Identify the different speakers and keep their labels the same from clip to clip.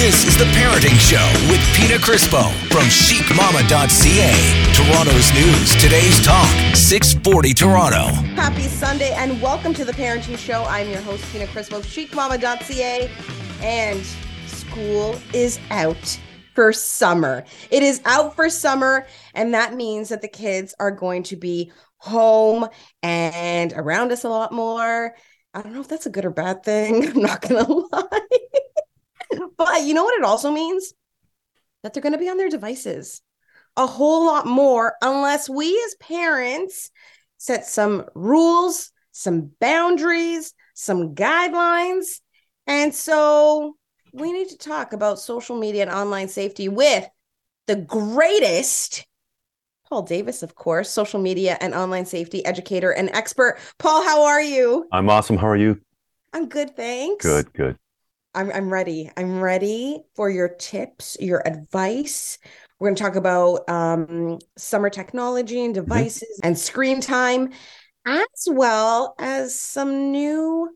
Speaker 1: This is The Parenting Show with Pina Crispo from chicmama.ca. Toronto's news, today's talk, 640 Toronto.
Speaker 2: Happy Sunday and welcome to The Parenting Show. I'm your host, Pina Crispo of chicmama.ca, and school is out for summer. It is out for summer, and that means that the kids are going to be home and around us a lot more. I don't know if that's a good or bad thing. I'm not going to lie. But you know what it also means? That they're going to be on their devices a whole lot more unless we as parents set some rules, some boundaries, some guidelines. And so we need to talk about social media and online safety with the greatest, Paul Davis, of course, social media and online safety educator and expert. Paul, how are you?
Speaker 3: I'm awesome. How are you?
Speaker 2: I'm good, thanks.
Speaker 3: Good.
Speaker 2: I'm ready. I'm ready for your tips, your advice. We're going to talk about summer technology and devices and screen time, as well as some new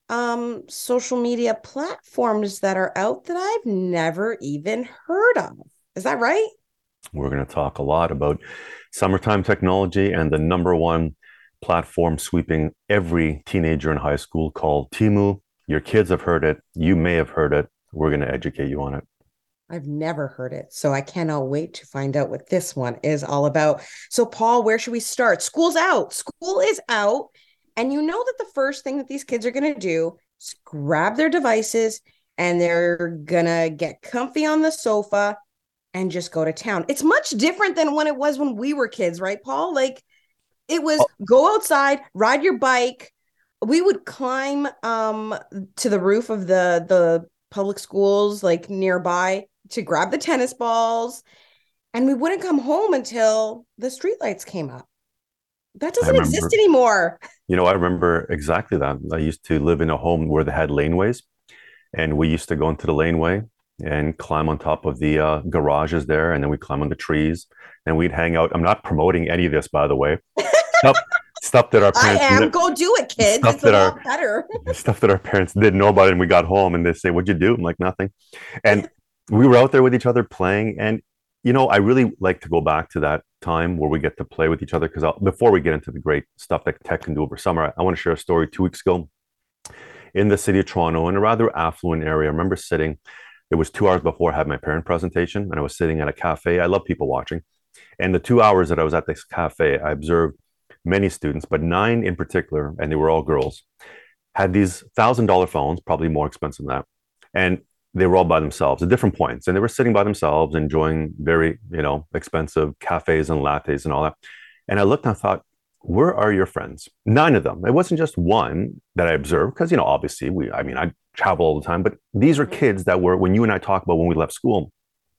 Speaker 2: social media platforms that are out that I've never even heard of. Is that right?
Speaker 3: We're going to talk a lot about summertime technology and the number one platform sweeping every teenager in high school called Temu. Your kids have heard it. You may have heard it. We're going to educate you on it.
Speaker 2: I've never heard it, so I cannot wait to find out what this one is all about. So, Paul, where should we start? School's out. School is out. And you know that the first thing that these kids are going to do is grab their devices and they're going to get comfy on the sofa and just go to town. It's much different than when it was when we were kids, right, Paul? Like, it was go outside, ride your bike. We would climb to the roof of the public schools like nearby to grab the tennis balls, and we wouldn't come home until the streetlights came up. That doesn't exist anymore.
Speaker 3: You know, I remember exactly that. I used to live in a home where they had laneways, and we used to go into the laneway and climb on top of the garages there, and then we'd climb on the trees, and we'd hang out. I'm not promoting any of this, by the way. Stuff that our parents
Speaker 2: go do it, kids. It's a lot better.
Speaker 3: Stuff that our parents didn't know about, and we got home and they say, "What'd you do?" I'm like, "Nothing." And we were out there with each other playing. And you know, I really like to go back to that time where we get to play with each other, because before we get into the great stuff that tech can do over summer, I want to share a story. 2 weeks ago in the city of Toronto, in a rather affluent area, I remember sitting. It was 2 hours before I had my parent presentation, and I was sitting at a cafe. I love people watching. And the 2 hours that I was at this cafe, I observed many students, but 9 in particular, and they were all girls, had these $1,000 phones, probably more expensive than that. And they were all by themselves at different points. And they were sitting by themselves, enjoying very, expensive cafes and lattes and all that. And I looked and I thought, where are your friends? 9 of them. It wasn't just one that I observed, because, obviously I travel all the time, but these are kids that were, when you and I talk about when we left school,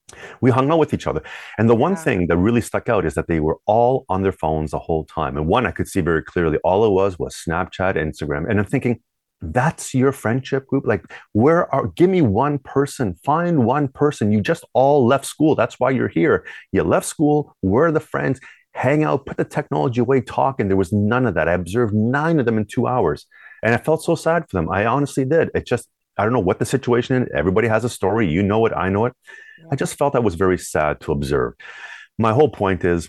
Speaker 3: we hung out with each other. And the one thing that really stuck out is that they were all on their phones the whole time. And one I could see very clearly, all it was Snapchat, Instagram. And I'm thinking, that's your friendship group? Like, give me one person, find one person. You just all left school. That's why you're here. You left school. Where are the friends? Hang out, put the technology away, talk. And there was none of that. I observed 9 of them in 2 hours. And I felt so sad for them. I honestly did. It just, I don't know what the situation is. Everybody has a story. You know it. I know it. I just felt that was very sad to observe. My whole point is,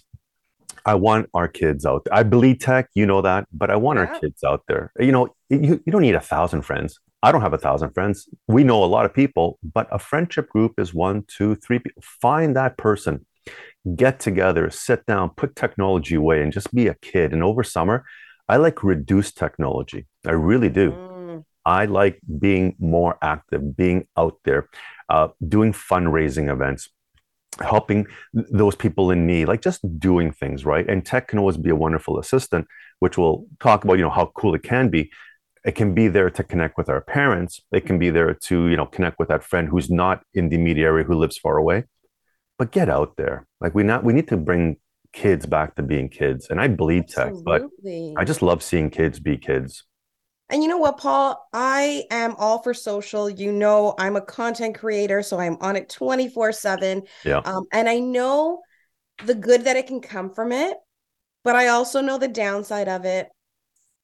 Speaker 3: I want our kids out there. I bleed tech, you know that, but I want our kids out there. You don't need 1,000 friends. I don't have 1,000 friends. We know a lot of people, but a friendship group is 1, 2, 3 people. Find that person, get together, sit down, put technology away, and just be a kid. And over summer, I like reduced technology. I really do. I like being more active, being out there, doing fundraising events, helping those people in need, like just doing things, right? And tech can always be a wonderful assistant, which we'll talk about, how cool it can be. It can be there to connect with our parents. It can be there to, connect with that friend who's not in the immediate area, who lives far away. But get out there. Like we need to bring kids back to being kids. And I bleed tech, but I just love seeing kids be kids.
Speaker 2: And you know what, Paul? I am all for social. I'm a content creator, so I'm on it 24/7.
Speaker 3: Yeah.
Speaker 2: And I know the good that it can come from it, but I also know the downside of it.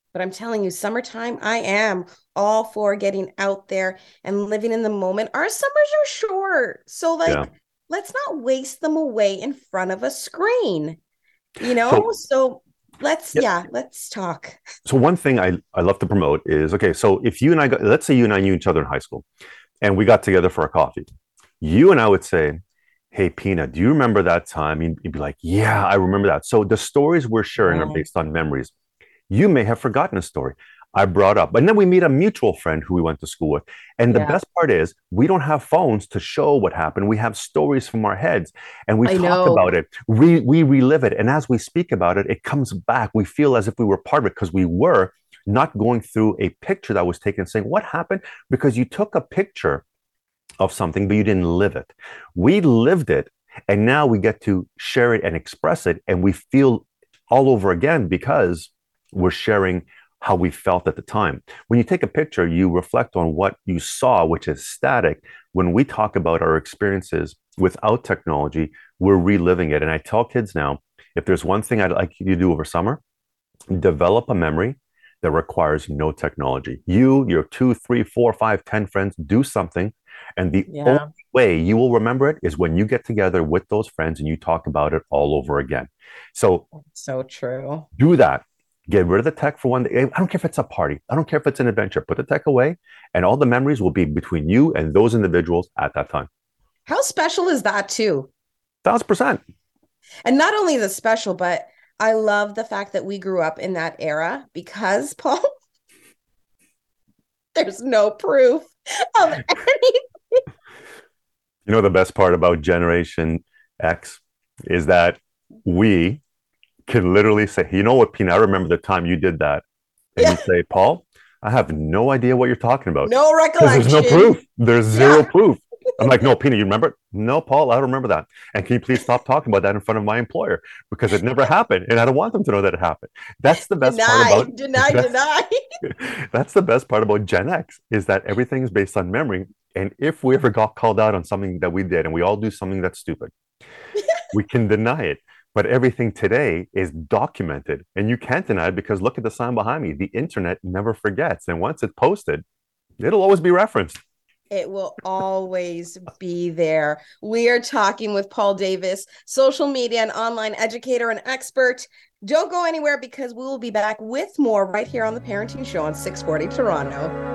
Speaker 2: But I'm telling you, summertime, I am all for getting out there and living in the moment. Our summers are short. So,
Speaker 3: Yeah.
Speaker 2: let's not waste them away in front of a screen, you know?
Speaker 3: So,
Speaker 2: So,
Speaker 3: yeah.
Speaker 2: let's talk.
Speaker 3: So one thing I love to promote is, okay, so if you and I got, let's say you and I knew each other in high school and we got together for a coffee, you and I would say, hey, Pina, do you remember that time? You'd be like, yeah, I remember that. So the stories we're sharing are
Speaker 2: Yeah.
Speaker 3: based on memories. You may have forgotten a story I brought up, and then we meet a mutual friend who we went to school with. And the
Speaker 2: Yeah.
Speaker 3: best part is, we don't have phones to show what happened. We have stories from our heads, and we
Speaker 2: I
Speaker 3: talk
Speaker 2: know.
Speaker 3: about it. We relive it, and as we speak about it, it comes back. We feel as if we were part of it because we were not going through a picture that was taken, saying what happened because you took a picture of something, but you didn't live it. We lived it, and now we get to share it and express it, and we feel all over again because we're sharing how we felt at the time. When you take a picture, you reflect on what you saw, which is static. When we talk about our experiences without technology, we're reliving it. And I tell kids now, if there's one thing I'd like you to do over summer, develop a memory that requires no technology. You, your 2, 3, 4, 5, 10 friends do something. And the only
Speaker 2: Yeah.
Speaker 3: way you will remember it is when you get together with those friends and you talk about it all over again. So
Speaker 2: So true.
Speaker 3: do that. Get rid of the tech for one day. I don't care if it's a party. I don't care if it's an adventure. Put the tech away, and all the memories will be between you and those individuals at that time.
Speaker 2: How special is that, too?
Speaker 3: 1,000%.
Speaker 2: And not only the special, but I love the fact that we grew up in that era because, Paul, there's no proof of any.
Speaker 3: You know, the best part about Generation X is that we can literally say, you know what, Pina, I remember the time you did that. And
Speaker 2: Yeah,
Speaker 3: you say, Paul, I have no idea what you're talking about.
Speaker 2: no
Speaker 3: Because there's no
Speaker 2: recollection.
Speaker 3: proof. There's zero
Speaker 2: Yeah.
Speaker 3: proof. I'm like, no, Pina, you remember? No, Paul, I don't remember that. And can you please stop talking about that in front of my employer? Because it never happened. And I don't want them to know that it happened. That's the best part about that's,
Speaker 2: Deny.
Speaker 3: that's the best part about Gen X is that everything is based on memory. And if we ever got called out on something that we did, and we all do something that's stupid, we can deny it. But everything today is documented, and you can't deny it because look at the sign behind me. The internet never forgets. And once it's posted, it'll always be referenced.
Speaker 2: It will always be there. We are talking with Paul Davis, social media and online educator and expert. Don't go anywhere because we will be back with more right here on the Parenting Show on 640 Toronto.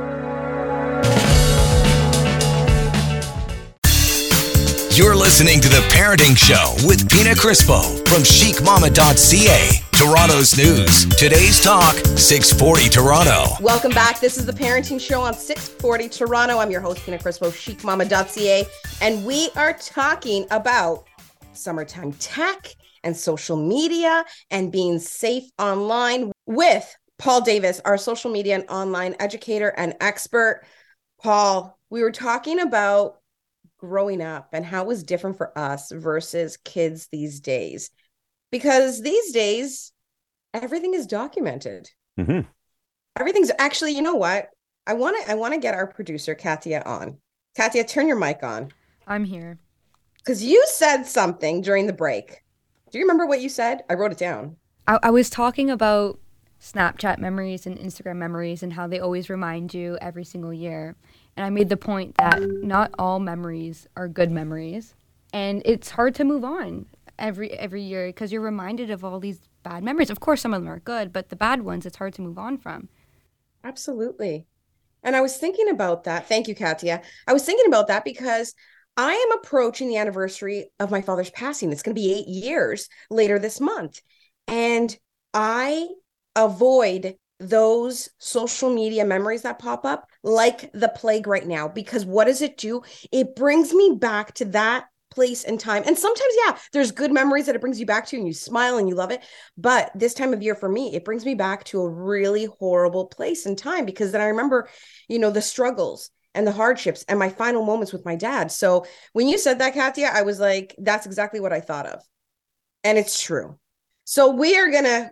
Speaker 1: You're listening to The Parenting Show with Pina Crispo from chicmama.ca. Toronto's news. Today's talk, 640 Toronto.
Speaker 2: Welcome back. This is The Parenting Show on 640 Toronto. I'm your host, Pina Crispo, chicmama.ca. And we are talking about summertime tech and social media and being safe online with Paul Davis, our social media and online educator and expert. Paul, we were talking about growing up and how it was different for us versus kids these days. Because these days, everything is documented.
Speaker 3: Mm-hmm.
Speaker 2: Everything's actually, you know what? I want to get our producer, Katya, on. Katya, turn your mic on.
Speaker 4: I'm here.
Speaker 2: Because you said something during the break. Do you remember what you said? I wrote it down.
Speaker 4: I was talking about Snapchat memories and Instagram memories and how they always remind you every single year. And I made the point that not all memories are good memories. And it's hard to move on every year because you're reminded of all these bad memories. Of course, some of them are good, but the bad ones, it's hard to move on from.
Speaker 2: Absolutely. And I was thinking about that. Thank you, Katya. I was thinking about that because I am approaching the anniversary of my father's passing. It's going to be 8 years later this month. And I avoid those social media memories that pop up like the plague right now, because what does it do? It brings me back to that place and time. And sometimes, yeah, there's good memories that it brings you back to and you smile and you love it. But this time of year for me, it brings me back to a really horrible place and time, because then I remember, the struggles and the hardships and my final moments with my dad. So when you said that, Katya, I was like, that's exactly what I thought of. And it's true. So we're gonna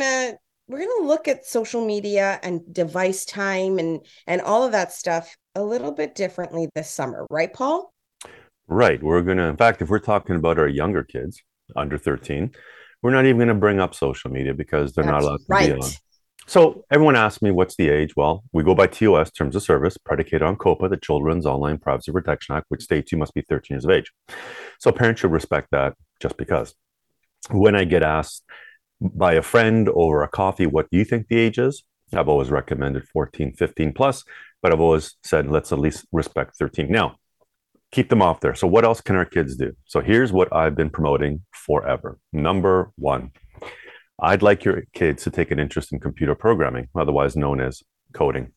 Speaker 2: look at social media and device time and all of that stuff a little bit differently this summer, right, Paul?
Speaker 3: Right. In fact, if we're talking about our younger kids under 13, we're not even going to bring up social media because they're not allowed to be on. So everyone asks me, what's the age? Well, we go by TOS, Terms of Service, predicated on COPPA, the Children's Online Privacy Protection Act, which states you must be 13 years of age. So parents should respect that just because. When I get asked by a friend over a coffee, what do you think the age is? I've always recommended 14, 15 plus, but I've always said, let's at least respect 13. Now, keep them off there. So what else can our kids do? So here's what I've been promoting forever. Number one, I'd like your kids to take an interest in computer programming, otherwise known as coding.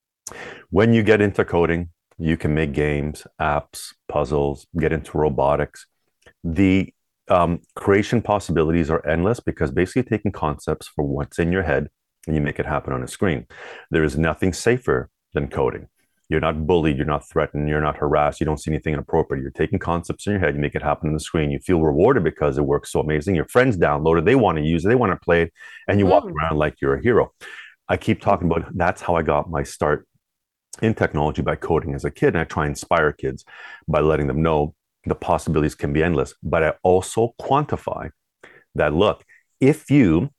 Speaker 3: When you get into coding, you can make games, apps, puzzles, get into robotics. The creation possibilities are endless because basically taking concepts for what's in your head and you make it happen on a screen. There is nothing safer than coding. You're not bullied, you're not threatened, you're not harassed, you don't see anything inappropriate. You're taking concepts in your head, you make it happen on the screen. You feel rewarded because it works so amazing. Your friends download it, they want to use it, they want to play it, and you walk around like you're a hero. I keep talking about that's how I got my start in technology, by coding as a kid. And I try and inspire kids by letting them know the possibilities can be endless. But I also quantify that, look, if you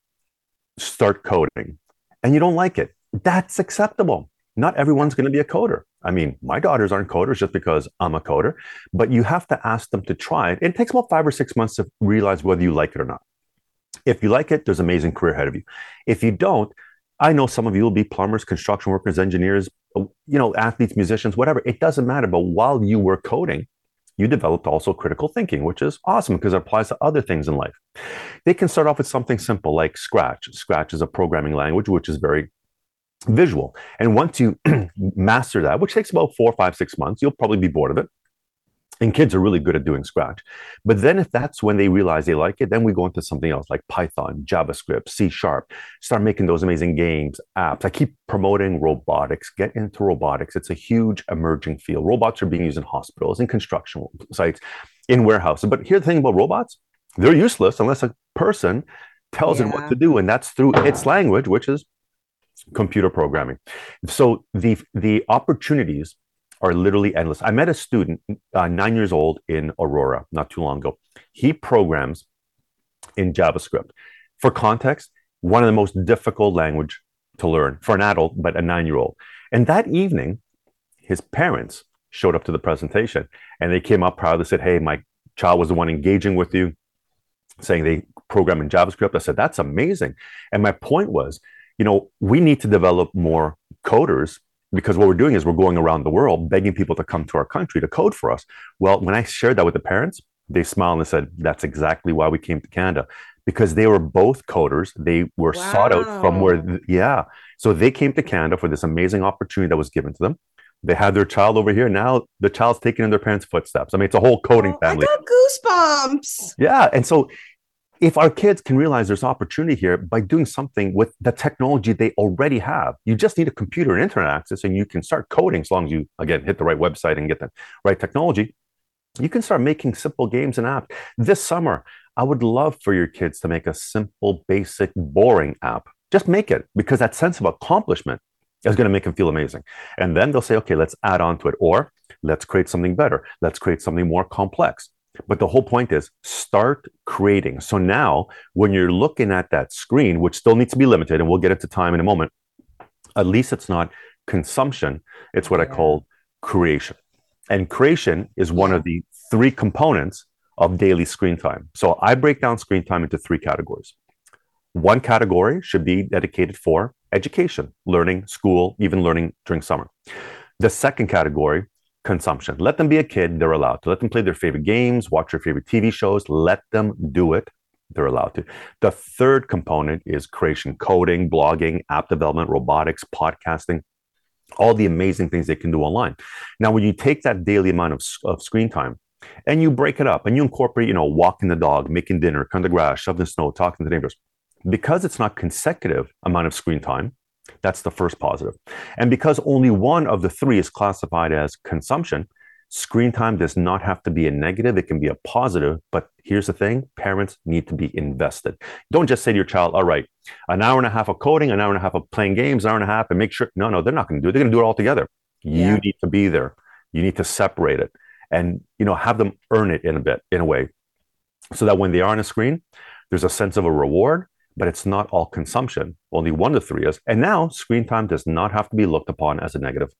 Speaker 3: start coding and you don't like it, that's acceptable. Not everyone's going to be a coder. I mean, my daughters aren't coders just because I'm a coder, but you have to ask them to try it. It takes about 5 or 6 months to realize whether you like it or not. If you like it, there's an amazing career ahead of you. If you don't, I know some of you will be plumbers, construction workers, engineers, athletes, musicians, whatever. It doesn't matter. But while you were coding, you developed also critical thinking, which is awesome because it applies to other things in life. They can start off with something simple like Scratch. Scratch is a programming language, which is very visual. And once you master that, which takes about 4, 5, 6 months, you'll probably be bored of it. And kids are really good at doing Scratch. But then if that's when they realize they like it, then we go into something else like Python, JavaScript, C#, start making those amazing games, apps. I keep promoting robotics. Get into robotics. It's a huge emerging field. Robots are being used in hospitals, in construction sites, in warehouses. But here's the thing about robots. They're useless unless a person tells it what to do. And that's through its language, which is computer programming. So the opportunities are literally endless. I met a student, 9 years old, in Aurora not too long ago. He programs in JavaScript. For context, one of the most difficult language to learn for an adult, but a 9-year-old. And that evening, his parents showed up to the presentation and they came up proudly, said, hey, my child was the one engaging with you, saying they program in JavaScript. I said, that's amazing. And my point was, we need to develop more coders, because what we're doing is we're going around the world begging people to come to our country to code for us. Well, when I shared that with the parents, they smiled and said, that's exactly why we came to Canada, because they were both coders. They were sought out from So they came to Canada for this amazing opportunity that was given to them. They had their child over here. Now the child's taking in their parents' footsteps. I mean, it's a whole coding family.
Speaker 2: I got goosebumps.
Speaker 3: Yeah. And so if our kids can realize there's opportunity here by doing something with the technology they already have, you just need a computer and internet access and you can start coding as long as you, again, hit the right website and get the right technology. You can start making simple games and apps. This summer, I would love for your kids to make a simple, basic, boring app. Just make it, because that sense of accomplishment is going to make them feel amazing. And then they'll say, okay, let's add on to it. Or let's create something better. Let's create something more complex. But the whole point is start creating. So now when you're looking at that screen, which still needs to be limited, and we'll get into time in a moment, at least it's not consumption. It's what I call creation. And creation is one of the 3 components of daily screen time. So I break down screen time into 3 categories. One category should be dedicated for education, learning, school, even learning during summer. The second category, consumption. Let them be a kid. They're allowed to. Let them play their favorite games, watch their favorite TV shows. Let them do it. They're allowed to. The third component is creation, coding, blogging, app development, robotics, podcasting, all the amazing things they can do online. Now, when you take that daily amount of screen time and you break it up and you incorporate, walking the dog, making dinner, cutting the grass, shoveling snow, talking to the neighbors, because it's not consecutive amount of screen time, that's the first positive. And because only one of the 3 is classified as consumption, screen time does not have to be a negative. It can be a positive. But here's the thing, parents need to be invested. Don't just say to your child, all right, an hour and a half of coding, an hour and a half of playing games, an hour and a half, and make sure, no, they're not going to do it. They're going to do it all together. You need to be there. You need to separate it and, have them earn it in a way, so that when they are on a screen, there's a sense of a reward, but it's not all consumption. Only 1 to 3 is. And now screen time does not have to be looked upon as a negative.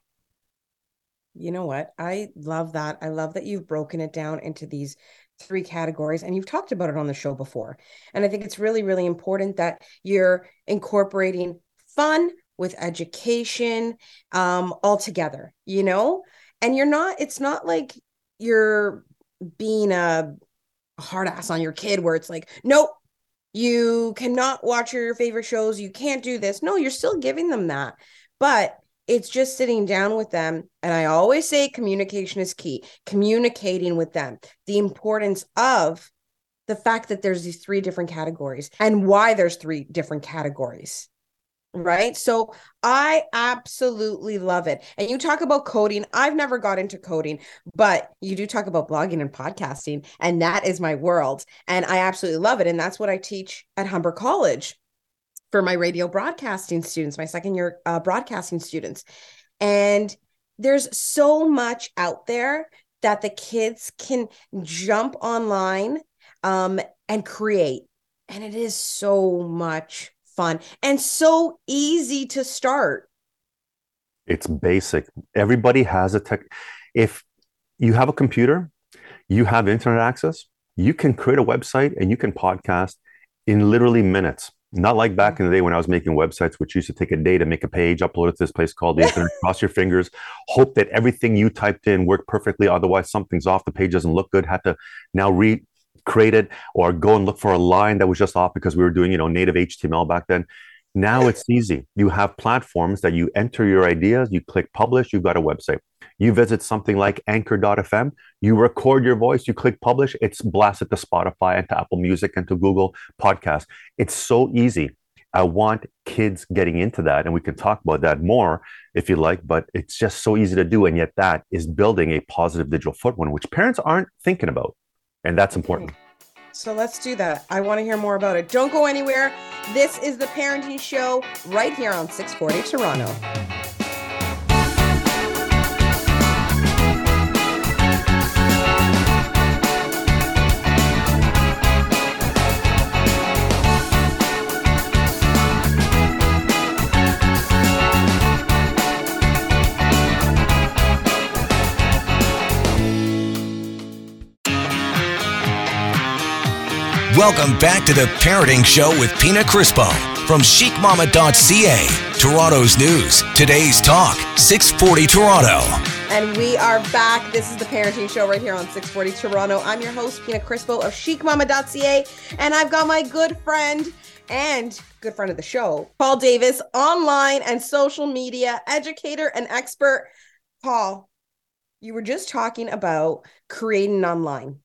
Speaker 2: You know what? I love that. I love that you've broken it down into these 3 categories, and you've talked about it on the show before. And I think it's really, really important that you're incorporating fun with education all together, and it's not like you're being a hard ass on your kid where it's like, nope, you cannot watch your favorite shows. You can't do this. No, you're still giving them that. But it's just sitting down with them. And I always say communication is key. Communicating with them, the importance of the fact that there's these 3 different categories and why there's 3 different categories. Right. So I absolutely love it. And you talk about coding. I've never got into coding, but you do talk about blogging and podcasting. And that is my world. And I absolutely love it. And that's what I teach at Humber College for my radio broadcasting students, my second year broadcasting students. And there's so much out there that the kids can jump online and create. And it is so much fun and so easy to start.
Speaker 3: It's basic. Everybody has a tech. If you have a computer, you have internet access, you can create a website and you can podcast in literally minutes. Not like back in the day when I was making websites, which used to take a day to make a page, upload it to this place called the internet, cross your fingers, hope that everything you typed in worked perfectly. Otherwise, something's off. The page doesn't look good. Had to now recreate it or go and look for a line that was just off because we were doing, native HTML back then. Now it's easy. You have platforms that you enter your ideas, you click publish, you've got a website. You visit something like anchor.fm, you record your voice, you click publish, it's blasted to Spotify and to Apple Music and to Google Podcasts. It's so easy. I want kids getting into that, and we can talk about that more if you like, but it's just so easy to do. And yet that is building a positive digital footprint, which parents aren't thinking about. And that's important.
Speaker 2: So let's do that. I want to hear more about it. Don't go anywhere. This is the Parenting Show right here on 640 Toronto.
Speaker 1: Welcome back to the Parenting Show with Pina Crispo from chicmama.ca, Toronto's news, today's talk, 640 Toronto.
Speaker 2: And we are back. This is the Parenting Show right here on 640 Toronto. I'm your host, Pina Crispo of chicmama.ca, and I've got my good friend and good friend of the show, Paul Davis, online and social media educator and expert. Paul, you were just talking about creating online.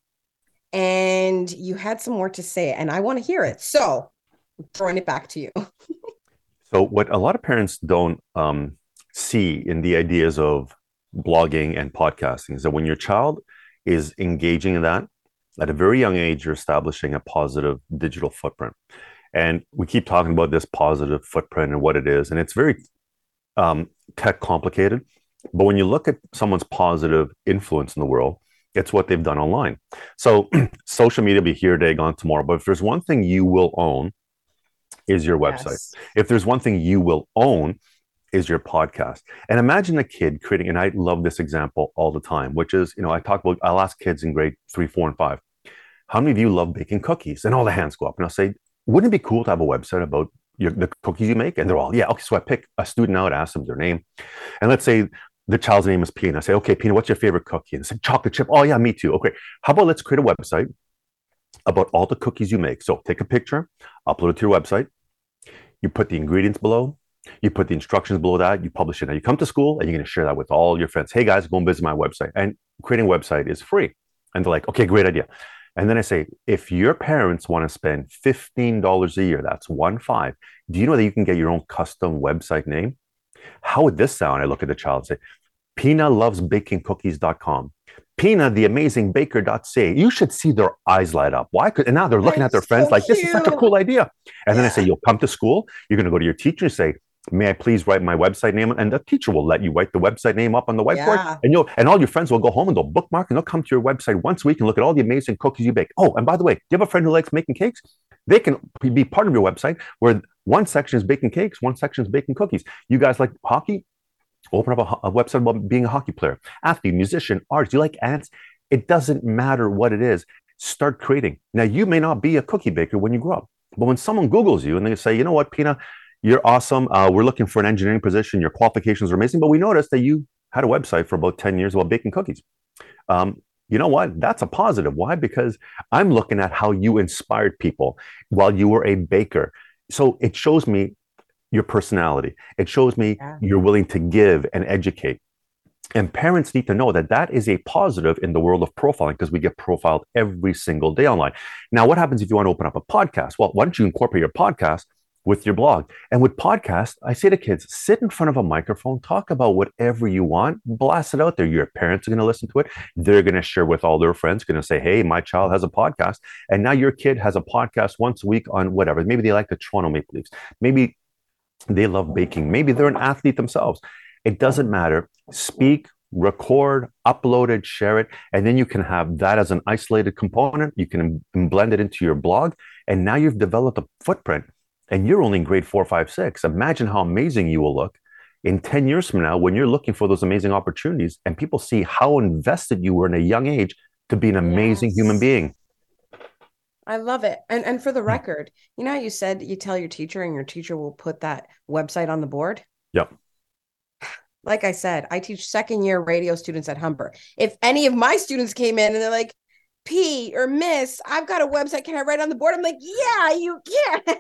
Speaker 2: And you had some more to say, and I want to hear it. So I'm throwing it back to you.
Speaker 3: So what a lot of parents don't see in the ideas of blogging and podcasting is that when your child is engaging in that, at a very young age, you're establishing a positive digital footprint. And we keep talking about this positive footprint and what it is. And it's very tech complicated. But when you look at someone's positive influence in the world, it's what they've done online. So social media will be here today, gone tomorrow. But if there's one thing you will own is your website. Yes. If there's one thing you will own is your podcast. And imagine a kid creating, and I love this example all the time, which is, I'll ask kids in grade 3, 4, and 5, how many of you love baking cookies? And all the hands go up. And I'll say, wouldn't it be cool to have a website about the cookies you make? And they're all, yeah. Okay, so I pick a student out, ask them their name. And let's say the child's name is Pina. I say, okay, Pina, what's your favorite cookie? And they say, chocolate chip. Oh, yeah, me too. Okay, how about let's create a website about all the cookies you make. So take a picture, upload it to your website. You put the ingredients below. You put the instructions below that. You publish it. Now you come to school and you're going to share that with all your friends. Hey, guys, go and visit my website. And creating a website is free. And they're like, okay, great idea. And then I say, if your parents want to spend $15 a year, that's 1.5, do you know that you can get your own custom website name? How would this sound? I look at the child and say, Pina loves baking cookies.com. Pina, the amazing baker.ca. You should see their eyes light up. Why? And now they're looking at their friends like, this is such a cool idea. And then I say, you'll come to school. You're going to go to your teacher and say, may I please write my website name? And the teacher will let you write the website name up on the whiteboard.
Speaker 2: Yeah.
Speaker 3: And all your friends will go home and they'll bookmark and they'll come to your website once a week and look at all the amazing cookies you bake. Oh, and by the way, do you have a friend who likes making cakes? They can be part of your website where one section is baking cakes, one section is baking cookies. You guys like hockey? Open up a website about being a hockey player, athlete, musician, artist. You like ants? It doesn't matter what it is. Start creating. Now, you may not be a cookie baker when you grow up, but when someone Googles you and they say, you know what, Pina, you're awesome. We're looking for an engineering position. Your qualifications are amazing, but we noticed that you had a website for about 10 years about baking cookies. You know what? That's a positive. Why? Because I'm looking at how you inspired people while you were a baker. So it shows me your personality. It shows me you're willing to give and educate. And parents need to know that that is a positive in the world of profiling because we get profiled every single day online. Now, what happens if you want to open up a podcast? Well, why don't you incorporate your podcast with your blog? And with podcasts, I say to kids, sit in front of a microphone, talk about whatever you want, blast it out there. Your parents are going to listen to it. They're going to share with all their friends, going to say, hey, my child has a podcast. And now your kid has a podcast once a week on whatever. Maybe they like the Toronto Maple Leafs. Maybe they love baking. Maybe they're an athlete themselves. It doesn't matter. Speak, record, upload it, share it, and then you can have that as an isolated component. You can blend it into your blog, and now you've developed a footprint, and you're only in grade 4, 5, 6. Imagine how amazing you will look in 10 years from now when you're looking for those amazing opportunities, and people see how invested you were in a young age to be an amazing human being.
Speaker 2: I love it. And for the record, you know how you said you tell your teacher and your teacher will put that website on the board?
Speaker 3: Yep.
Speaker 2: Like I said, I teach second year radio students at Humber. If any of my students came in and they're like, P or Miss, I've got a website. Can I write on the board? I'm like, yeah, you can.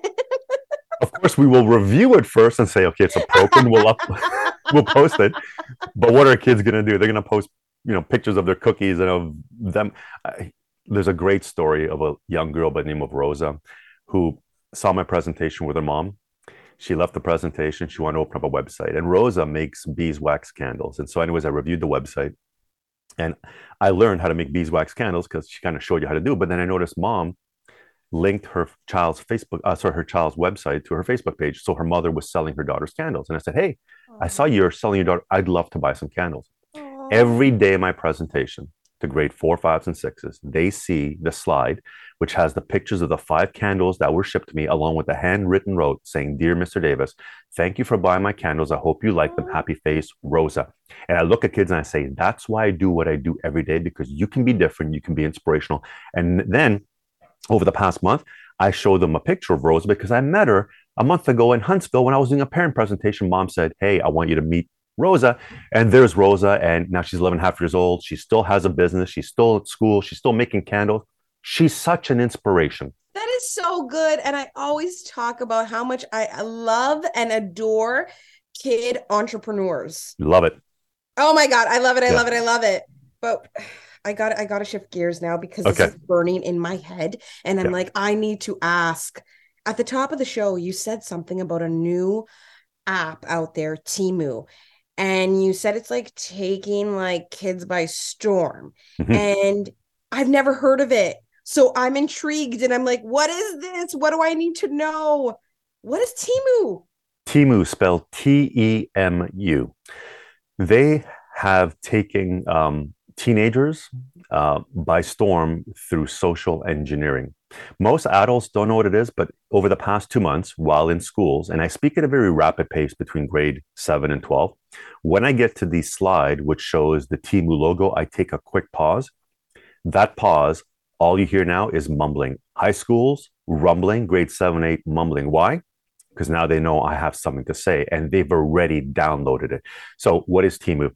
Speaker 3: Of course, we will review it first and say, okay, it's appropriate. We'll post it. But what are kids going to do? They're going to post, pictures of their cookies and of them. There's a great story of a young girl by the name of Rosa who saw my presentation with her mom. She left the presentation. She wanted to open up a website. And Rosa makes beeswax candles. And so anyways, I reviewed the website. And I learned how to make beeswax candles because she kind of showed you how to do it. But then I noticed mom linked her child's her child's website to her Facebook page. So her mother was selling her daughter's candles. And I said, hey, I saw you're selling your daughter. I'd love to buy some candles. Aww. Every day in my presentation to grade 4, 5s, and 6s, they see the slide, which has the pictures of the 5 candles that were shipped to me, along with a handwritten note saying, dear Mr. Davis, thank you for buying my candles. I hope you like them. Happy face, Rosa. And I look at kids and I say, that's why I do what I do every day, because you can be different. You can be inspirational. And then over the past month, I showed them a picture of Rosa because I met her a month ago in Huntsville when I was doing a parent presentation. Mom said, hey, I want you to meet Rosa. And there's Rosa. And now she's 11.5 years old. She still has a business. She's still at school. She's still making candles. She's such an inspiration.
Speaker 2: That is so good. And I always talk about how much I love and adore kid entrepreneurs.
Speaker 3: Love it.
Speaker 2: Oh my God. I love it. I love it. I love it. But I got to shift gears now because this is burning in my head. And I'm like, I need to ask. At the top of the show, you said something about a new app out there, Temu. And you said it's like taking like kids by storm. Mm-hmm. And I've never heard of it. So I'm intrigued and I'm like, what is this? What do I need to know? What is Temu?
Speaker 3: Temu, spelled T-E-M-U. They have taken teenagers by storm through social engineering. Most adults don't know what it is, but over the past 2 months while in schools, and I speak at a very rapid pace between grade 7 and 12, when I get to the slide, which shows the Temu logo, I take a quick pause. That pause, all you hear now is mumbling. High schools, rumbling, grade 7, 8, mumbling. Why? Because now they know I have something to say and they've already downloaded it. So what is Temu?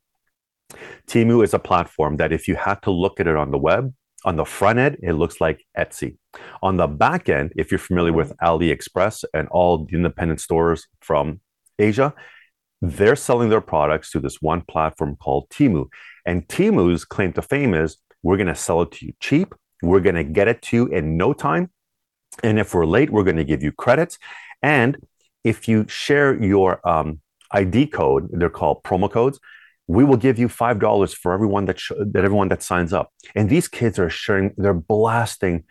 Speaker 3: Temu is a platform that if you had to look at it on the web, on the front end, it looks like Etsy. On the back end, if you're familiar with AliExpress and all the independent stores from Asia, they're selling their products to this one platform called Temu. And Temu's claim to fame is, we're going to sell it to you cheap. We're going to get it to you in no time. And if we're late, we're going to give you credits. And if you share your ID code, they're called promo codes, we will give you $5 for everyone that signs up. And these kids are sharing, they're blasting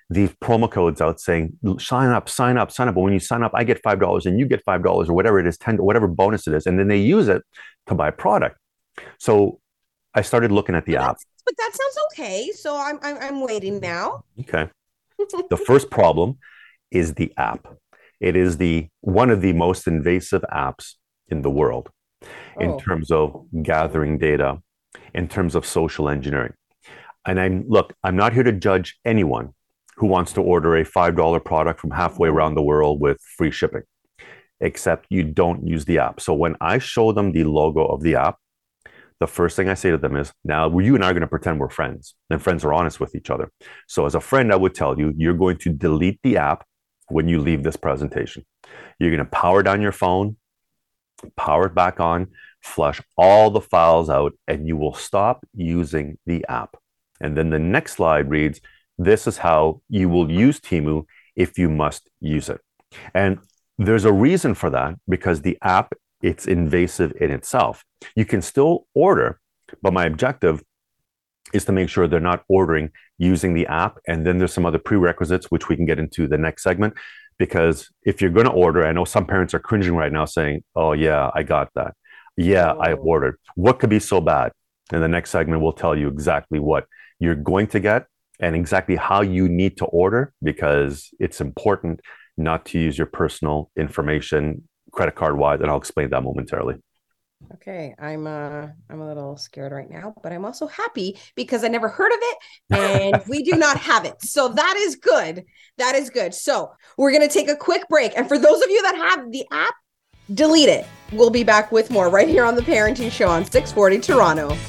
Speaker 3: these promo codes out saying, sign up, sign up, sign up. But when you sign up, I get $5 and you get $5 or whatever it is, 10, whatever bonus it is. And then they use it to buy product. So I started looking at the app.
Speaker 2: But that sounds okay. So I'm waiting now.
Speaker 3: Okay. The first problem is the app. It is one of the most invasive apps in the world in terms of gathering data, in terms of social engineering. And I'm not here to judge anyone who wants to order a $5 product from halfway around the world with free shipping, except you don't use the app. So when I show them the logo of the app, the first thing I say to them is, now you and I are going to pretend we're friends, and friends are honest with each other. So as a friend, I would tell you, you're going to delete the app when you leave this presentation. You're going to power down your phone, power it back on, flush all the files out, and you will stop using the app. And then the next slide reads, this is how you will use Temu if you must use it. And there's a reason for that, because the app, it's invasive in itself. You can still order, but my objective is to make sure they're not ordering using the app. And then there's some other prerequisites, which we can get into the next segment. Because if you're going to order, I know some parents are cringing right now saying, oh yeah, I got that. Yeah, I ordered. What could be so bad? In the next segment, we'll tell you exactly what you're going to get and exactly how you need to order, because it's important not to use your personal information credit card wise, and I'll explain that momentarily.
Speaker 2: Okay, I'm a little scared right now, but I'm also happy because I never heard of it and we do not have it. So that is good. That is good. So we're going to take a quick break. And for those of you that have the app, delete it. We'll be back with more right here on The Parenting Show on 640 Toronto.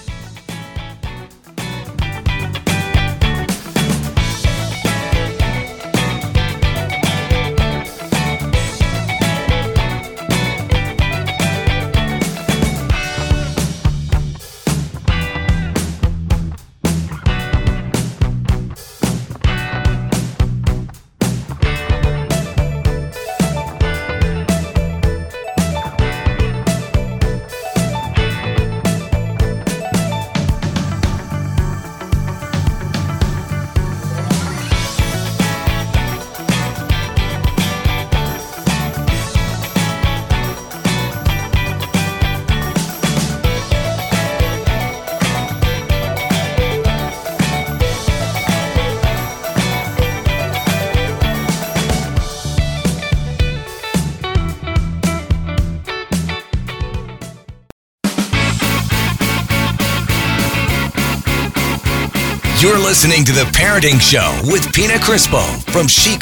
Speaker 1: You're listening to The Parenting Show with Pina Crispo from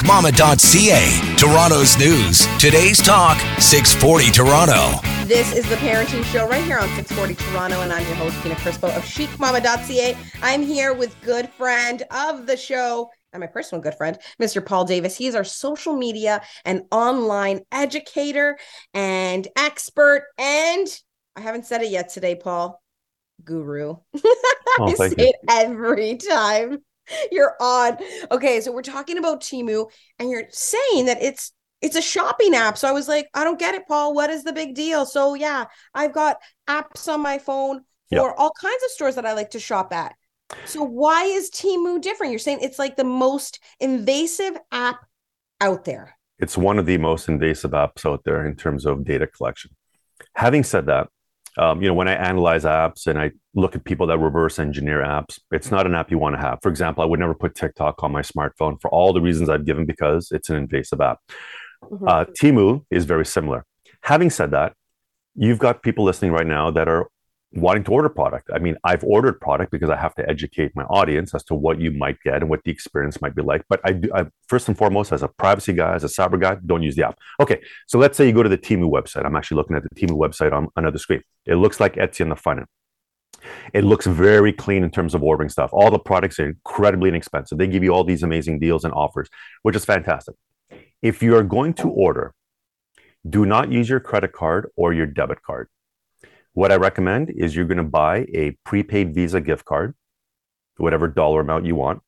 Speaker 1: chicmama.ca, Toronto's news, today's talk, 640 Toronto.
Speaker 2: This is The Parenting Show right here on 640 Toronto, and I'm your host, Pina Crispo of chicmama.ca. I'm here with good friend of the show, and my personal good friend, Mr. Paul Davis. He's our social media and online educator and expert, and I haven't said it yet today, Paul. Guru. I say it every time you're on. Okay, so we're talking about Temu, and you're saying that it's a shopping app. So I was like, I don't get it, Paul. What is the big deal? So yeah, I've got apps on my phone for all kinds of stores that I like to shop at. So why is Temu different? You're saying it's like the most invasive app out there.
Speaker 3: It's one of the most invasive apps out there in terms of data collection. Having said that, when I analyze apps and I look at people that reverse engineer apps, it's not an app you want to have. For example, I would never put TikTok on my smartphone for all the reasons I've given, because it's an invasive app. Temu is very similar. Having said that, you've got people listening right now that are wanting to order product. I mean, I've ordered product because I have to educate my audience as to what you might get and what the experience might be like. But I first and foremost, as a privacy guy, as a cyber guy, don't use the app. Okay, so let's say you go to the Temu website. I'm actually looking at the Temu website on another screen. It looks like Etsy on the front end. It looks very clean in terms of ordering stuff. All the products are incredibly inexpensive. They give you all these amazing deals and offers, which is fantastic. If you are going to order, do not use your credit card or your debit card. What I recommend is you're going to buy a prepaid Visa gift card, whatever dollar amount you want.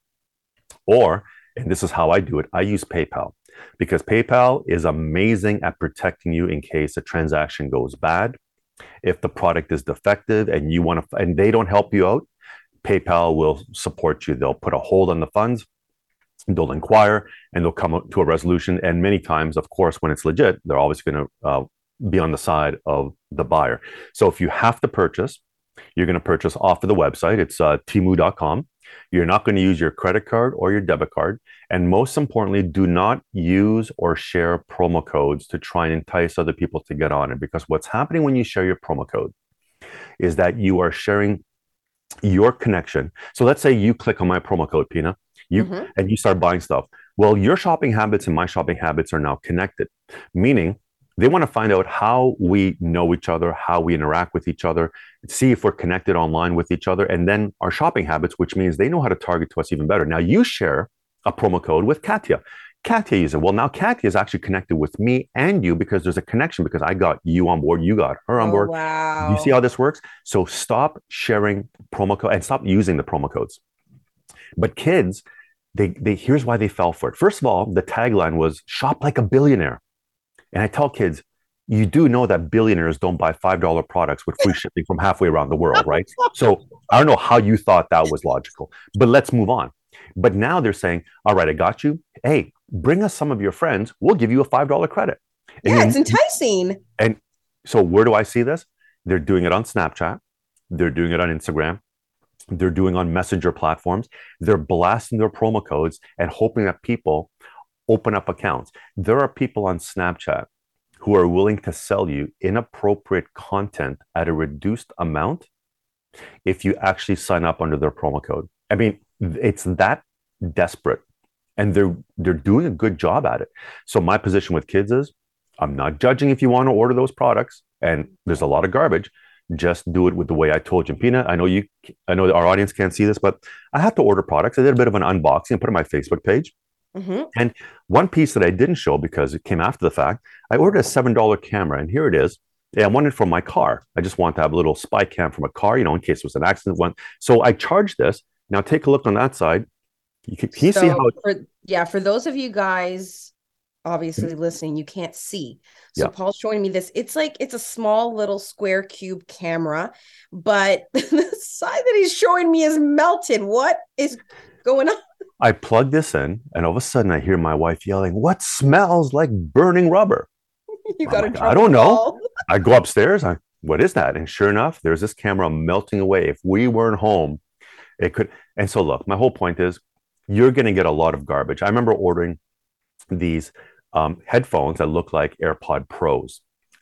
Speaker 3: Or, and this is how I do it, I use PayPal, because PayPal is amazing at protecting you in case a transaction goes bad. If the product is defective and you want to, and they don't help you out, PayPal will support you. They'll put a hold on the funds. They'll inquire and they'll come up to a resolution. And many times, of course, when it's legit, they're always going to be on the side of the buyer. So if you have to purchase, you're going to purchase off of the website. It's Temu.com. You're not going to use your credit card or your debit card. And most importantly, do not use or share promo codes to try and entice other people to get on it. Because what's happening when you share your promo code is that you are sharing your connection. So let's say you click on my promo code, Pina, and you start buying stuff. Well, your shopping habits and my shopping habits are now connected, meaning they want to find out how we know each other, how we interact with each other, see if we're connected online with each other, and then our shopping habits, which means they know how to target to us even better. Now, you share a promo code with Katya. Katya uses it. Well, now Katya is actually connected with me and you because there's a connection because I got you on board, you got her on board.
Speaker 2: Wow.
Speaker 3: You see how this works? So stop sharing promo code and stop using the promo codes. But kids, they here's why they fell for it. First of all, the tagline was shop like a billionaire. And I tell kids, you do know that billionaires don't buy $5 products with free shipping from halfway around the world, right? So I don't know how you thought that was logical, but let's move on. But now they're saying, all right, I got you. Hey, bring us some of your friends. We'll give you a $5 credit.
Speaker 2: Yeah, it's enticing.
Speaker 3: And so where do I see this? They're doing it on Snapchat. They're doing it on Instagram. They're doing on messenger platforms. They're blasting their promo codes and hoping that people open up accounts. There are people on Snapchat who are willing to sell you inappropriate content at a reduced amount if you actually sign up under their promo code. I mean, it's that desperate, and they're doing a good job at it. So my position with kids is, I'm not judging if you want to order those products, and there's a lot of garbage. Just do it with the way I told you, Pina. I know that our audience can't see this, but I have to order products. I did a bit of an unboxing and put it on my Facebook page. And one piece that I didn't show because it came after the fact, I ordered a $7 camera, and here it is. Yeah, I wanted it from my car. I just want to have a little spy cam from a car, in case it was an accident one. So I charged this. Now take a look on that side. Can you see how?
Speaker 2: For those of you guys obviously listening, you can't see. So Paul's showing me this. It's a small little square cube camera, but the side that he's showing me is melted. What is going on?
Speaker 3: I plug this in, and all of a sudden I hear my wife yelling, "What smells like burning rubber?"
Speaker 2: You got to
Speaker 3: I don't know. I go upstairs. What is that? And sure enough, there's this camera melting away. If we weren't home, it could. And so look, my whole point is you're going to get a lot of garbage. I remember ordering these headphones that look like AirPod Pros,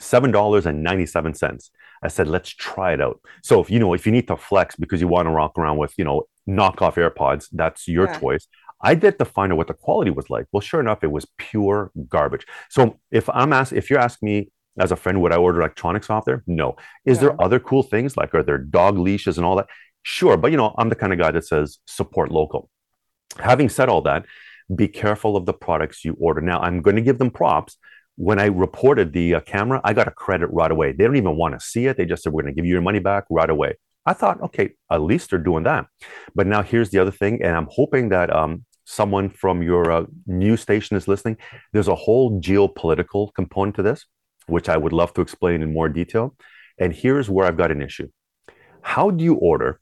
Speaker 3: $7.97. I said, let's try it out. So if you need to flex because you want to rock around with, knockoff AirPods, that's your choice. I did to find out what the quality was like. Well, sure enough, it was pure garbage. So if you're asking me as a friend, would I order electronics off there? No. Is there other cool things? Like, are there dog leashes and all that? Sure. But, I'm the kind of guy that says support local. Having said all that, be careful of the products you order. Now, I'm going to give them props. When I reported the camera, I got a credit right away. They don't even want to see it. They just said, we're going to give you your money back right away. I thought, okay, at least they're doing that. But now here's the other thing, and I'm hoping that someone from your news station is listening. There's a whole geopolitical component to this, which I would love to explain in more detail. And here's where I've got an issue. How do you order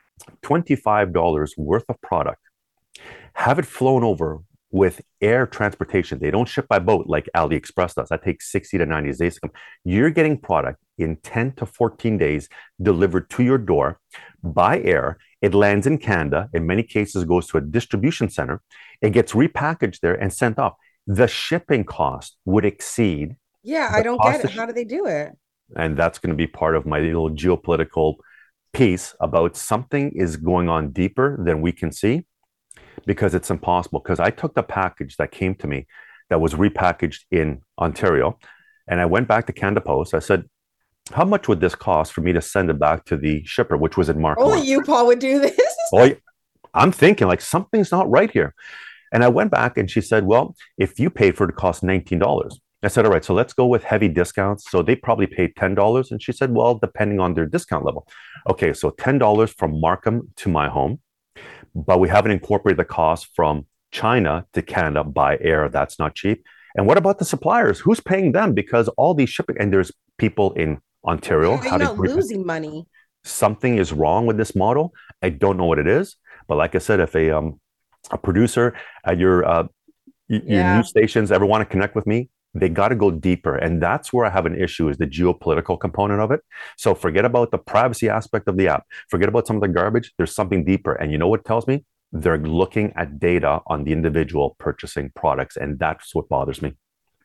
Speaker 3: $25 worth of product, have it flown over with air transportation? They don't ship by boat like AliExpress does. That takes 60 to 90 days to come. You're getting product in 10 to 14 days delivered to your door by air. It lands in Canada. In many cases, goes to a distribution center. It gets repackaged there and sent off. The shipping cost would exceed.
Speaker 2: Yeah, I don't get it. How do they do it?
Speaker 3: And that's going to be part of my little geopolitical piece about something is going on deeper than we can see, because it's impossible. Because I took the package that came to me that was repackaged in Ontario, and I went back to Canada Post. I said, how much would this cost for me to send it back to the shipper, which was in Mark?
Speaker 2: Only you, Paul, would do this.
Speaker 3: I'm thinking like something's not right here. And I went back and she said, well, if you paid for it, it cost $19. I said, all right, so let's go with heavy discounts. So they probably paid $10. And she said, well, depending on their discount level. Okay, so $10 from Markham to my home, but we haven't incorporated the cost from China to Canada by air. That's not cheap. And what about the suppliers? Who's paying them? Because all these shipping, and there's people in Ontario.
Speaker 2: You're not losing money.
Speaker 3: Something is wrong with this model. I don't know what it is. But like I said, if a producer at your news stations ever want to connect with me, they got to go deeper. And that's where I have an issue is the geopolitical component of it. So forget about the privacy aspect of the app. Forget about some of the garbage. There's something deeper. And you know what it tells me? They're looking at data on the individual purchasing products. And that's what bothers me.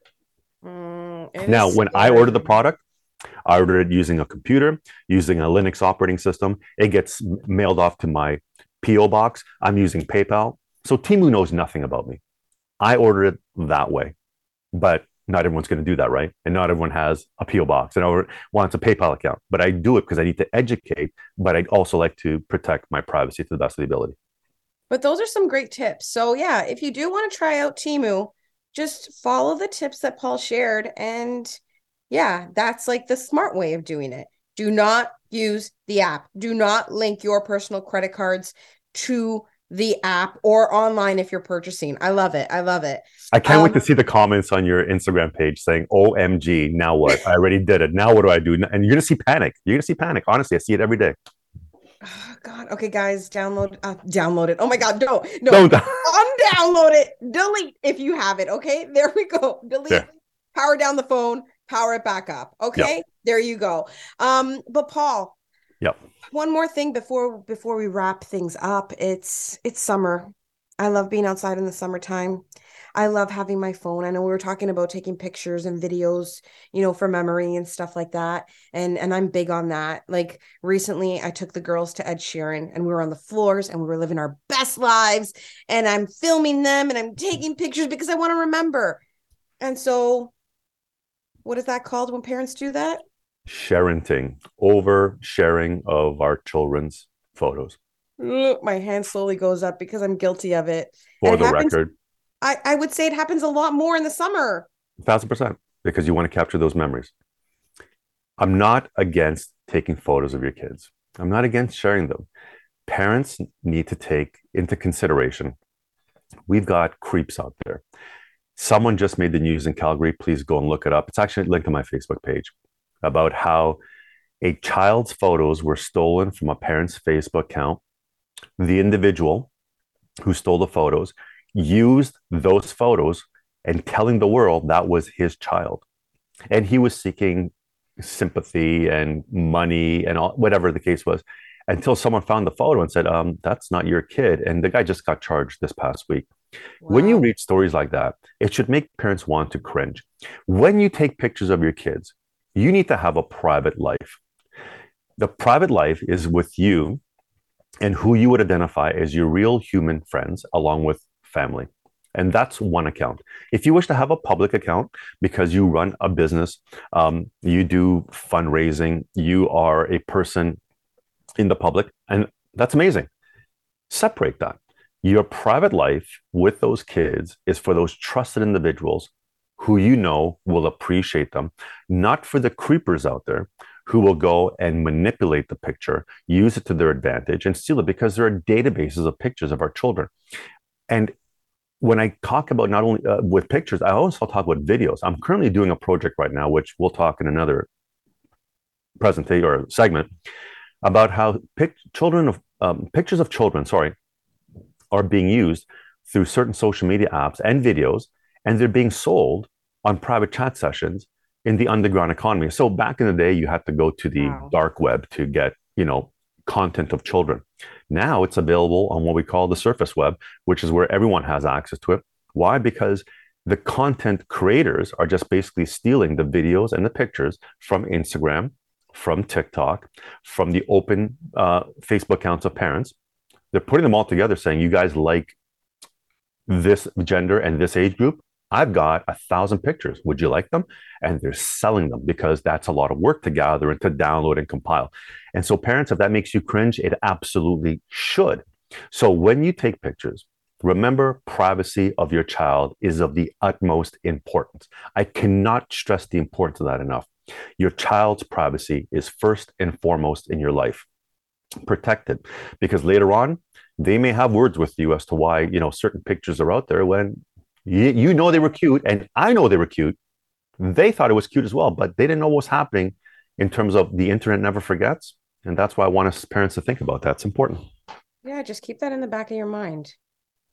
Speaker 3: Now, when I order the product, I order it using a computer, using a Linux operating system. It gets mailed off to my PO box. I'm using PayPal. So Temu knows nothing about me. I order it that way. But not everyone's going to do that, right? And not everyone has a PO box and wants a PayPal account. But I do it because I need to educate, but I'd also like to protect my privacy to the best of the ability.
Speaker 2: But those are some great tips. So yeah, if you do want to try out Temu, just follow the tips that Paul shared. And yeah, that's like the smart way of doing it. Do not use the app. Do not link your personal credit cards to the app or online if you're purchasing. I love it. I love it.
Speaker 3: I can't wait to see the comments on your Instagram page saying, OMG, now what? I already did it. Now what do I do? And you're going to see panic. You're going to see panic. Honestly, I see it every day.
Speaker 2: Oh, God. Okay, guys, download it. Oh my God, no.
Speaker 3: Don't.
Speaker 2: Undownload it. Delete if you have it. Okay, there we go. Delete. Yeah. Power down the phone. Power it back up. Okay, yep. There you go. But Paul.
Speaker 3: Yep.
Speaker 2: One more thing before we wrap things up. It's summer. I love being outside in the summertime. I love having my phone. I know we were talking about taking pictures and videos, for memory and stuff like that. And I'm big on that. Like recently I took the girls to Ed Sheeran and we were on the floors and we were living our best lives and I'm filming them and I'm taking pictures because I want to remember. And so what is that called when parents do that?
Speaker 3: Sharenting, oversharing of our children's photos.
Speaker 2: My hand slowly goes up because I'm guilty of it.
Speaker 3: For the record.
Speaker 2: I would say it happens a lot more in the summer.
Speaker 3: 1,000%, because you want to capture those memories. I'm not against taking photos of your kids. I'm not against sharing them. Parents need to take into consideration, we've got creeps out there. Someone just made the news in Calgary. Please go and look it up. It's actually linked to my Facebook page about how a child's photos were stolen from a parent's Facebook account. The individual who stole the photos used those photos and telling the world that was his child. And he was seeking sympathy and money and all, whatever the case was, until someone found the photo and said, that's not your kid. And the guy just got charged this past week. Wow. When you read stories like that, it should make parents want to cringe. When you take pictures of your kids, you need to have a private life. The private life is with you and who you would identify as your real human friends, along with family. And that's one account. If you wish to have a public account because you run a business, you do fundraising, you are a person in the public, and that's amazing. Separate that. Your private life with those kids is for those trusted individuals who you know will appreciate them, not for the creepers out there who will go and manipulate the picture, use it to their advantage, and steal it, because there are databases of pictures of our children. And when I talk about not only with pictures, I also talk about videos. I'm currently doing a project right now, which we'll talk in another presentation or segment, about how pictures of children, are being used through certain social media apps and videos, and they're being sold on private chat sessions in the underground economy. So back in the day, you had to go to the dark web to get, content of children. Now it's available on what we call the surface web, which is where everyone has access to it. Why? Because the content creators are just basically stealing the videos and the pictures from Instagram, from TikTok, from the open Facebook accounts of parents. They're putting them all together saying, you guys like this gender and this age group? I've got 1,000 pictures. Would you like them? And they're selling them because that's a lot of work to gather and to download and compile. And so parents, if that makes you cringe, it absolutely should. So when you take pictures, remember, privacy of your child is of the utmost importance. I cannot stress the importance of that enough. Your child's privacy is first and foremost in your life. Protect it, because later on, they may have words with you as to why, certain pictures are out there when you know they were cute, and I know they were cute. They thought it was cute as well, but they didn't know what was happening in terms of the internet never forgets. And that's why I want us parents to think about that. It's important.
Speaker 2: Yeah, just keep that in the back of your mind.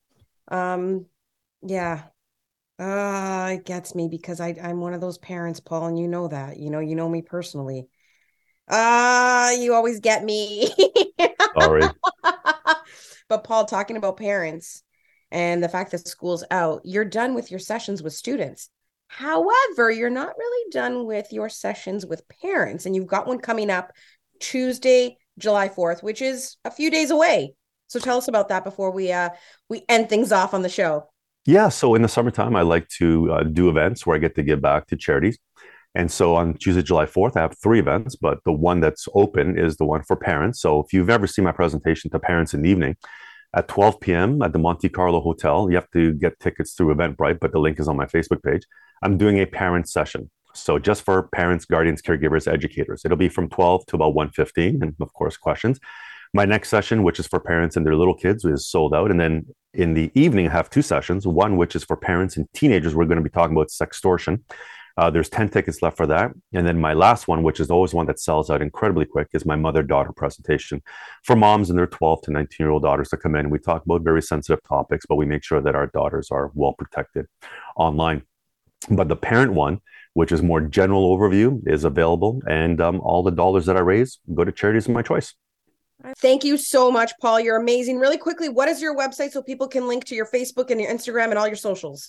Speaker 2: Yeah. It gets me because I'm one of those parents, Paul, and you know that. You know me personally. You always get me.
Speaker 3: Sorry.
Speaker 2: But Paul, talking about parents and the fact that school's out, you're done with your sessions with students. However, you're not really done with your sessions with parents, and you've got one coming up Tuesday, July 4th, which is a few days away. So tell us about that before we end things off on the show.
Speaker 3: Yeah, so in the summertime, I like to do events where I get to give back to charities. And so on Tuesday, July 4th, I have 3 events, but the one that's open is the one for parents. So if you've ever seen my presentation to parents in the evening at 12 p.m. at the Monte Carlo Hotel, you have to get tickets through Eventbrite, but the link is on my Facebook page. I'm doing a parent session. So just for parents, guardians, caregivers, educators. It'll be from 12 to about 1:15, and of course, questions. My next session, which is for parents and their little kids, is sold out. And then in the evening, I have 2 sessions. One, which is for parents and teenagers. We're going to be talking about sextortion. There's 10 tickets left for that. And then my last one, which is always one that sells out incredibly quick, is my mother-daughter presentation for moms and their 12 to 19-year-old daughters to come in. We talk about very sensitive topics, but we make sure that our daughters are well protected online. But the parent one, which is more general overview, is available. And all the dollars that I raise go to charities of my choice.
Speaker 2: Thank you so much, Paul. You're amazing. Really quickly, what is your website so people can link to your Facebook and your Instagram and all your socials?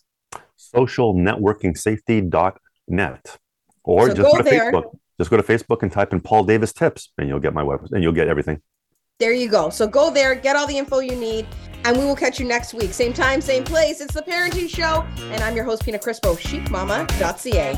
Speaker 3: Socialnetworkingsafety.net. Or so just go to Facebook. Just go to Facebook and type in Paul Davis Tips, and you'll get my website, and you'll get everything.
Speaker 2: There you go. So go there, get all the info you need, and we will catch you next week. Same time, same place. It's The Parenting Show, and I'm your host, Pina Crispo, chicmama.ca.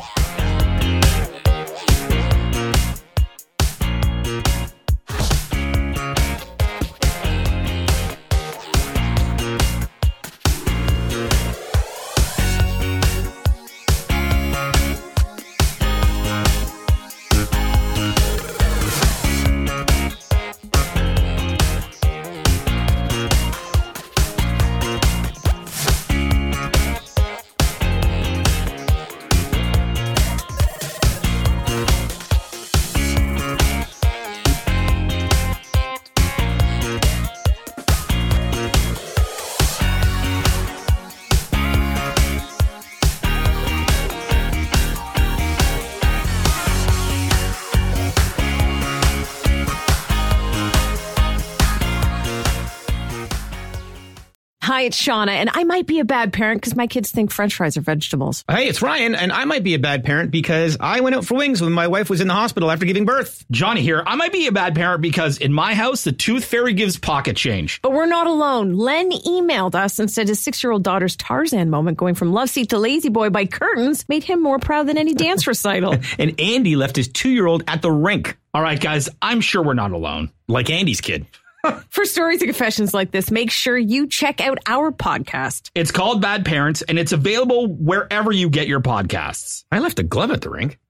Speaker 5: Hi, it's Shauna, and I might be a bad parent because my kids think French fries are vegetables.
Speaker 6: Hey, it's Ryan, and I might be a bad parent because I went out for wings when my wife was in the hospital after giving birth.
Speaker 7: Johnny here. I might be a bad parent because in my house, the tooth fairy gives pocket change.
Speaker 5: But we're not alone. Len emailed us and said his 6-year-old daughter's Tarzan moment going from love seat to lazy boy by curtains made him more proud than any dance recital.
Speaker 7: And Andy left his 2-year-old at the rink. All right, guys, I'm sure we're not alone. Like Andy's kid.
Speaker 5: For stories and confessions like this, make sure you check out our podcast.
Speaker 7: It's called Bad Parents, and it's available wherever you get your podcasts. I left a glove at the rink.